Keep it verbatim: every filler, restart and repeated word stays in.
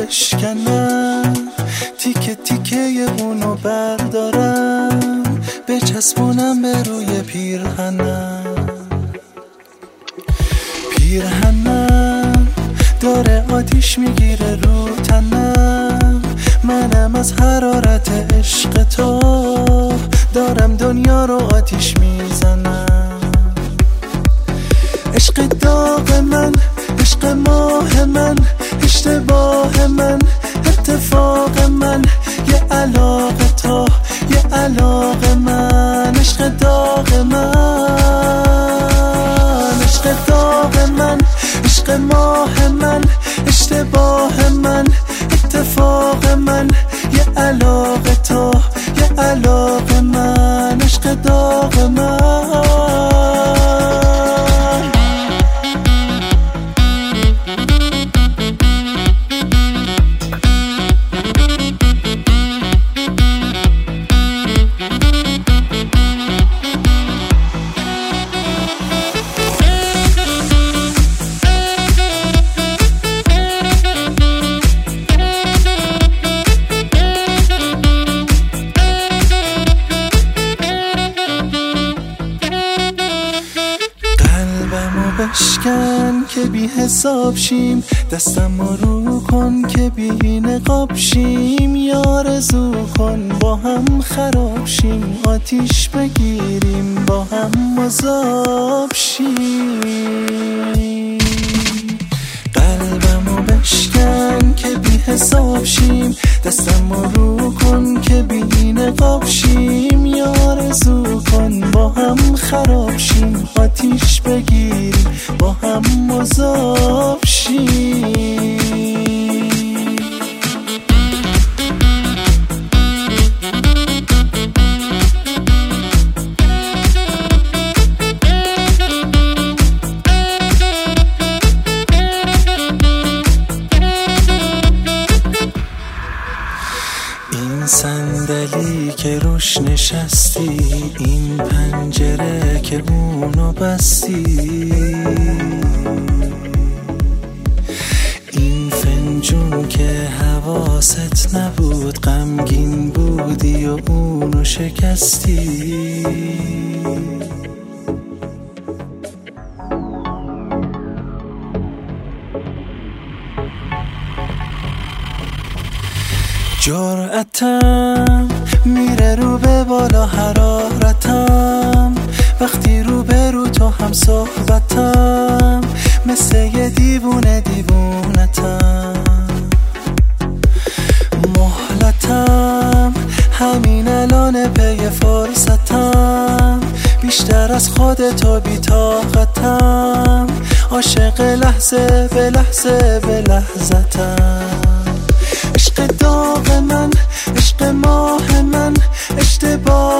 بشکنم، تیکه تیکه اونو بردارم بچسبونم به روی پیرهنم. پیرهنم داره آتیش میگیره رو تنم، منم از حرارت عشق تو دارم دنیا رو آتیش میزنم. عشق داغ من، عشق ماه من، اشتباه من، اتفاق من، یه علاقه تو، یه علاقه من. عشق داغ من، عشق داغ من، عشق ماه من، اشتباه من، اتفاق من، یه علاقه تو، یه علاقه من. عشق داغ من. بشکن که بی حساب شیم، دستم رو کن که بی نقاب شیم. یا آرزو کن با هم خراب شیم، آتیش بگیریم با هم مذاب شیم. قلبمو بشکن که بی حساب شیم، دستم رو کن که بی نقاب شیم. یا آرزو کن با هم خراب شیم، آتیش بگیریم با هم مذاب شیم. این صندلی که روش نشستی، این پنجره که اونو بستی، این فنجون که حواست نبود، غمگین بودی و اونو شکستی. جرأتم میره رو به بالا، حرارتم وقتی رو به رو تو هم صحبتم، مثل یه دیوونه دیوونتم. مهلتم همین الان پی فرصتم، بیشتر از خودتو بی طاقتم، عاشق لحظه به لحظه به لحظتم. عشق داغ من، عشق ماه من، اشتباه